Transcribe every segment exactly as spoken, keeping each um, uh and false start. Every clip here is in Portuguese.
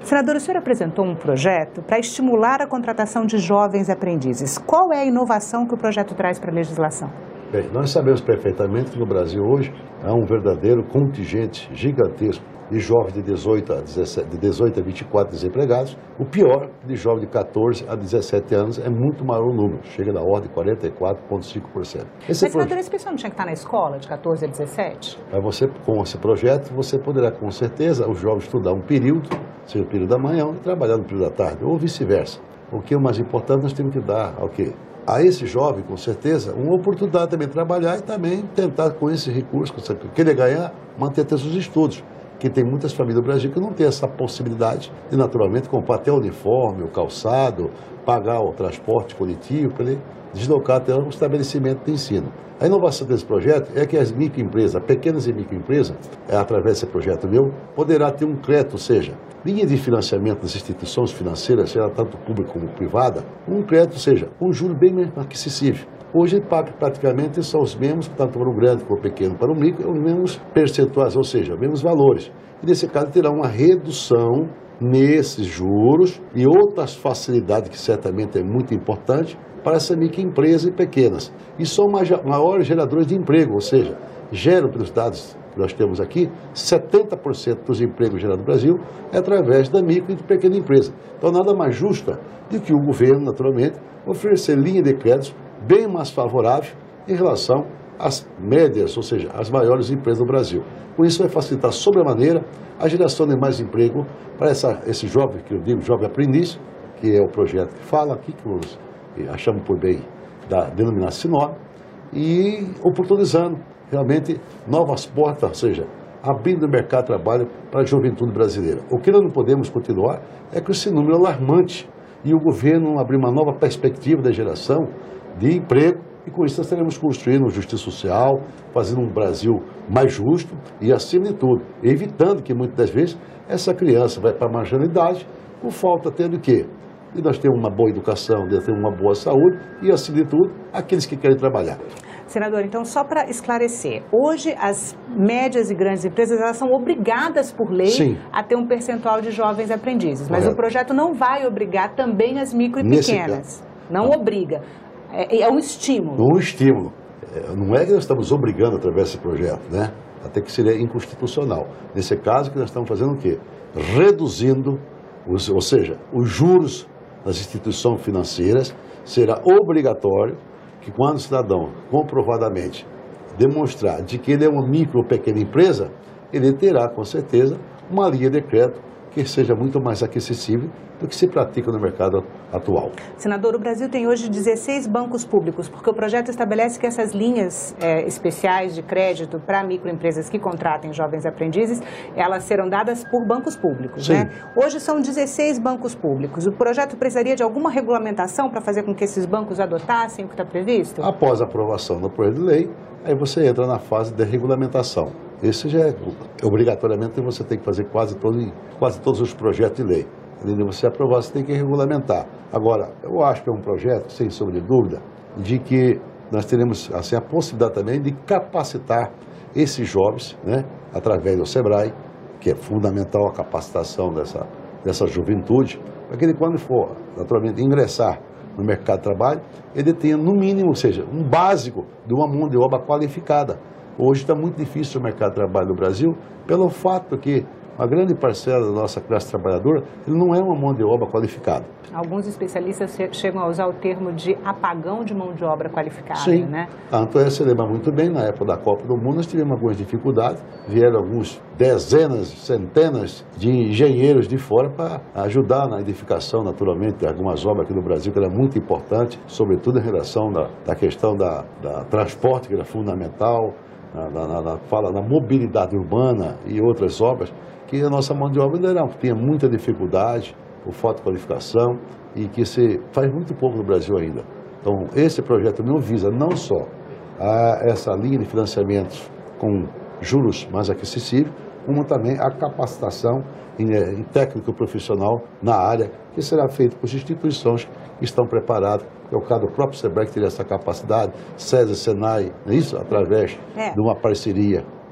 Senador, o senhor apresentou um projeto para estimular a contratação de jovens aprendizes. Qual é a inovação que o projeto traz para a legislação? Bem, nós sabemos perfeitamente que no Brasil hoje há um verdadeiro contingente gigantesco de jovens de dezoito a dezessete, de dezoito a vinte e quatro desempregados. O pior, de jovens de quatorze a dezessete anos, é muito maior o número, chega na ordem de quarenta e quatro vírgula cinco por cento. Esse Mas, senador, esse pessoal não tinha que estar na escola de quatorze a dezessete? Mas você, com esse projeto, você poderá, com certeza, os jovens estudar um período, seja o período da manhã, e trabalhar no período da tarde, ou vice-versa. O que é o mais importante, nós temos que dar ao quê? A esse jovem, com certeza, uma oportunidade também de trabalhar e também tentar, com esse recurso, que ele ganhar, manter até seus estudos. Que tem muitas famílias do Brasil que não tem essa possibilidade de, naturalmente, comprar até o uniforme, o calçado, pagar o transporte coletivo para ele deslocar até um estabelecimento de ensino. A inovação desse projeto é que as microempresas, pequenas e microempresas, é, através desse projeto meu, poderá ter um crédito, ou seja, linha de financiamento das instituições financeiras, seja tanto pública como privada, um crédito, ou seja, um juro bem mais acessível. Hoje, praticamente, são os mesmos, tanto para o grande como para o pequeno, para o micro, os mesmos percentuais, ou seja, os mesmos valores. E, nesse caso, terá uma redução nesses juros e outras facilidades, que certamente é muito importante, para essa microempresa e pequenas. E são maiores geradores de emprego, ou seja, geram, pelos dados que nós temos aqui, setenta por cento dos empregos gerados no Brasil é através da micro e de pequena empresa. Então, nada mais justo do que o governo, naturalmente, oferecer linha de créditos bem mais favorável em relação às médias, ou seja, às maiores empresas do Brasil. Com isso vai facilitar sobremaneira a geração de mais emprego para essa, esse jovem, que eu digo jovem aprendiz, que é o projeto que fala aqui, que nós achamos por bem da denominar Sinop, e oportunizando realmente novas portas, ou seja, abrindo o mercado de trabalho para a juventude brasileira. O que nós não podemos continuar é com esse número alarmante e o governo abrir uma nova perspectiva da geração de emprego, e com isso nós teremos construindo justiça social, fazendo um Brasil mais justo e, acima de tudo, evitando que muitas das vezes essa criança vai para a marginalidade por falta tendo o quê? E nós temos uma boa educação, nós temos uma boa saúde e, acima de tudo, aqueles que querem trabalhar. Senador, então, só para esclarecer, hoje as médias e grandes empresas elas são obrigadas por lei Sim. a ter um percentual de jovens aprendizes, mas Correto. O projeto não vai obrigar também as micro e Nesse pequenas, caso. não ah. obriga. É, é um estímulo. Um estímulo. É, não é que nós estamos obrigando através desse projeto, né? Até que seria inconstitucional. Nesse caso, que nós estamos fazendo o quê? Reduzindo, os, ou seja, os juros das instituições financeiras. Será obrigatório que quando o cidadão comprovadamente demonstrar de que ele é uma micro ou pequena empresa, ele terá, com certeza, uma linha de crédito que seja muito mais acessível do que se pratica no mercado atual. Senador, o Brasil tem hoje dezesseis bancos públicos, porque o projeto estabelece que essas linhas é, especiais de crédito para microempresas que contratem jovens aprendizes, elas serão dadas por bancos públicos, Sim. né? Hoje são dezesseis bancos públicos. O projeto precisaria de alguma regulamentação para fazer com que esses bancos adotassem o que está previsto? Após a aprovação do projeto de lei, aí você entra na fase de regulamentação. Esse já é, obrigatoriamente, você tem que fazer quase, todo, quase todos os projetos de lei. Além de você aprovar, você tem que regulamentar. Agora, eu acho que é um projeto, sem sombra de dúvida, de que nós teremos assim, a possibilidade também de capacitar esses jovens, né, através do SEBRAE, que é fundamental a capacitação dessa, dessa juventude, para que ele, quando for, naturalmente, ingressar no mercado de trabalho, ele tenha, no mínimo, ou seja, um básico de uma mão de obra qualificada. Hoje está muito difícil o mercado de trabalho no Brasil, pelo fato que a grande parcela da nossa classe trabalhadora ele não é uma mão de obra qualificada. Alguns especialistas chegam a usar o termo de apagão de mão de obra qualificada, Sim. né? Tanto é, você lembra muito bem, na época da Copa do Mundo, nós tivemos algumas dificuldades, vieram alguns dezenas, centenas de engenheiros de fora para ajudar na edificação, naturalmente, de algumas obras aqui no Brasil, que era muito importante, sobretudo em relação da, da questão da, da transporte, que era fundamental, na, na, na, fala na mobilidade urbana e outras obras, que a nossa mão de obra ainda era, tinha muita dificuldade, por falta de qualificação, e que se faz muito pouco no Brasil ainda. Então, esse projeto não visa não só a essa linha de financiamentos com juros mais acessíveis, como também a capacitação em, em técnico profissional na área, que será feito por instituições que estão preparadas. É o caso do próprio SEBRAE, que teria essa capacidade, SESI, SENAI, isso através é. de uma parceria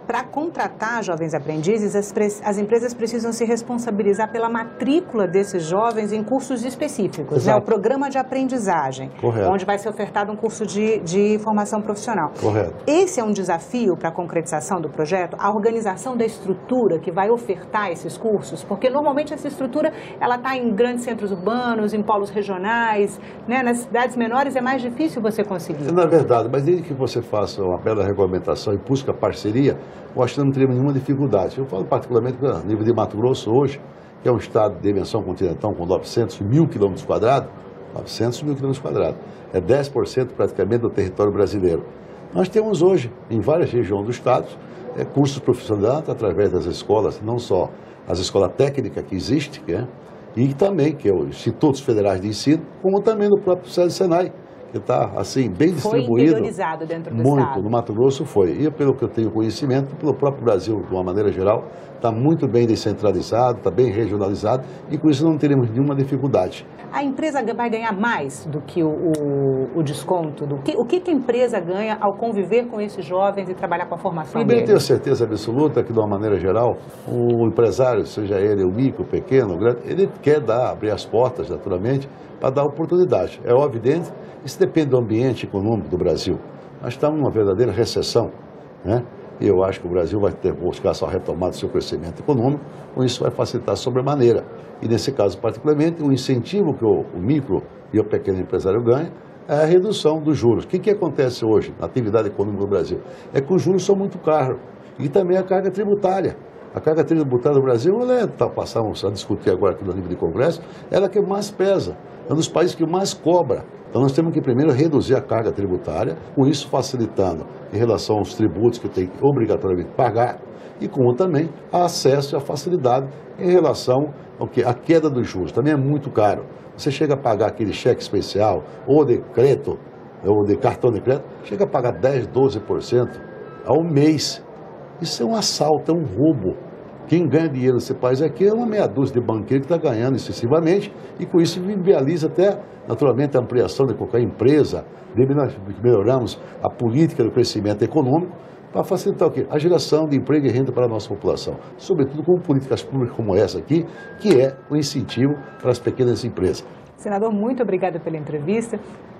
para contratar jovens aprendizes, as, as empresas precisam se responsabilizar pela matrícula desses jovens em cursos específicos, né? O programa de aprendizagem, Correto. Onde vai ser ofertado um curso de, de formação profissional. Correto. Esse é um desafio para a concretização do projeto, a organização da estrutura que vai ofertar esses cursos, porque normalmente essa estrutura ela está em grandes centros urbanos, em polos regionais, né? Nas cidades menores é mais difícil você conseguir. Na verdade, mas desde que você faça uma bela regulamentação e busca parceria, eu acho que não teríamos nenhuma dificuldade. Eu falo particularmente a nível de Mato Grosso hoje, que é um estado de dimensão continental com novecentos mil quilômetros quadrados, novecentos mil quilômetros quadrados, é dez por cento praticamente do território brasileiro. Nós temos hoje, em várias regiões do estado, é, cursos profissionais através das escolas, não só as escolas técnicas que existem, né, e também, que é os Institutos Federais de Ensino, como também no próprio Senai, que está, assim, bem distribuído. Foi interiorizado dentro do muito, estado. no Mato Grosso foi. E pelo que eu tenho conhecimento, pelo próprio Brasil, de uma maneira geral, está muito bem descentralizado, está bem regionalizado, e com isso não teremos nenhuma dificuldade. A empresa vai ganhar mais do que o, o, o desconto? Do que, o que, que a empresa ganha ao conviver com esses jovens e trabalhar com a formação Primeiro, deles? tenho certeza absoluta que, de uma maneira geral, o empresário, seja ele o micro, o pequeno, o grande, ele quer dar, abrir as portas, naturalmente, para dar oportunidade. É óbvio, evidente, isso depende do ambiente econômico do Brasil. Nós estamos numa verdadeira recessão, né? E eu acho que o Brasil vai ter, buscar só retomar do seu crescimento econômico, com isso vai facilitar sobremaneira. E nesse caso, particularmente, o incentivo que o, o micro e o pequeno empresário ganham é a redução dos juros. O que, que acontece hoje na atividade econômica do Brasil? É que os juros são muito caros e também a carga tributária. A carga tributária do Brasil, ela é, tá, passamos a discutir agora aqui no nível de Congresso, ela é que mais pesa, é um dos países que mais cobra. Então nós temos que primeiro reduzir a carga tributária, com isso facilitando em relação aos tributos que tem que obrigatoriamente pagar, e como também a acesso e a facilidade em relação ao que a queda dos juros. Também é muito caro. Você chega a pagar aquele cheque especial, ou de crédito, ou de cartão de crédito, chega a pagar dez, doze por cento ao mês. Isso é um assalto, é um roubo. Quem ganha dinheiro nesse país aqui é uma meia dúzia de banqueiro que está ganhando excessivamente e com isso viabiliza até, naturalmente, a ampliação de qualquer empresa. Nós melhoramos a política do crescimento econômico para facilitar o quê? A geração de emprego e renda para a nossa população. Sobretudo com políticas públicas como essa aqui, que é o incentivo para as pequenas empresas. Senador, muito obrigada pela entrevista.